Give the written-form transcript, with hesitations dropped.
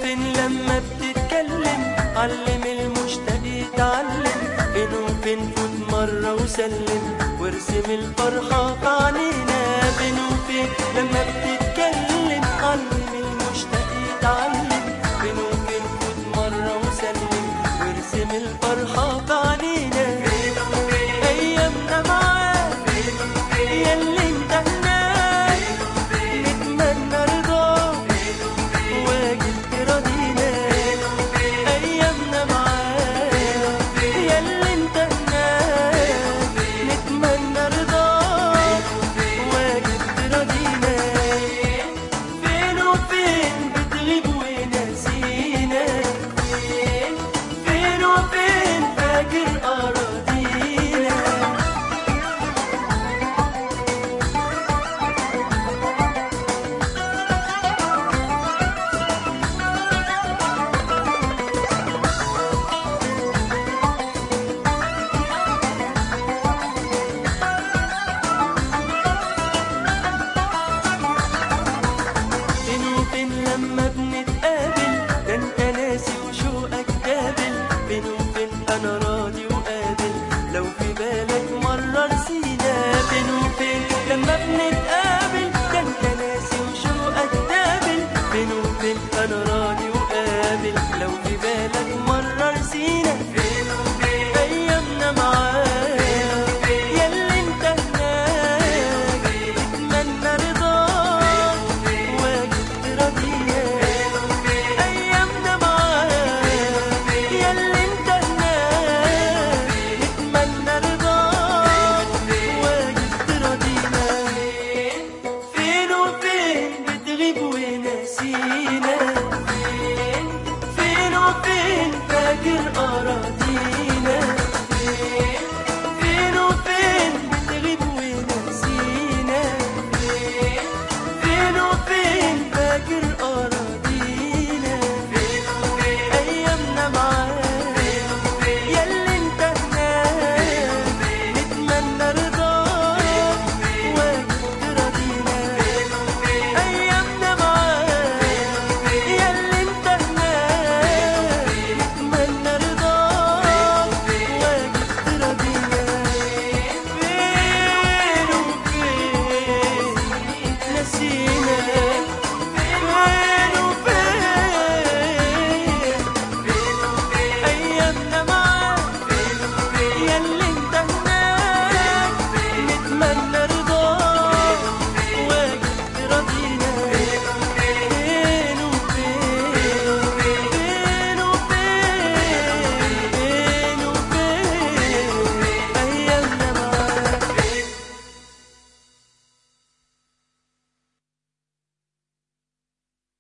وفين لما بتتكلم، علم المشتاق يتعلم. فين وفين فوت مرة وسلم، وارسم الفرحة في عنينا. فين وفين لما بتتكلم، علم المشتاق يتعلم. فين وفين فوت مرة وسلم، وارسم الفرحة في عنينا. أيامنا معاك ياللي انت هناك، نتمنى رضاك واجب تراضينا. أيامنا معاك ياللي انت هناك، نتمنى رضاك واجب تراضينا. فين وفين بتغيب وناسينا، فين وفين فاكر أراضينا. فين وفين لما بنتقابل، ده انت ناسي وشوقك قابل. فين وفين انا راضي وقابل، لو في بالك مرة رسينا. فين وفين لما بنتقابل، ده انت ناسي وشوقك قابل. فين وفين انا راضي وقابل، لو في بالك مرة رسينا. فين وفين ايامنا معاك ياللي انت هناك، نتمنى رضاك واجب تراضينا. أيامنا معاك ياللي انت هناك، نتمنى رضاك واجب تراضينا. فين وفين بتغيب وناسينا، فين وفين فاكر أراضينا. فين وفين بتغيب وناسينا، فين وفين فاكر أراضينا. أيامنا معاك ياللي انت هناك، نتمنى رضاك واجب تراضينا. أيامنا معاك ياللي انت هناك، نتمنى رضاك واجب تراضينا. فين وفين نسينا، فين وفين أيامنا معاك ياللي انت هناك، نتمنى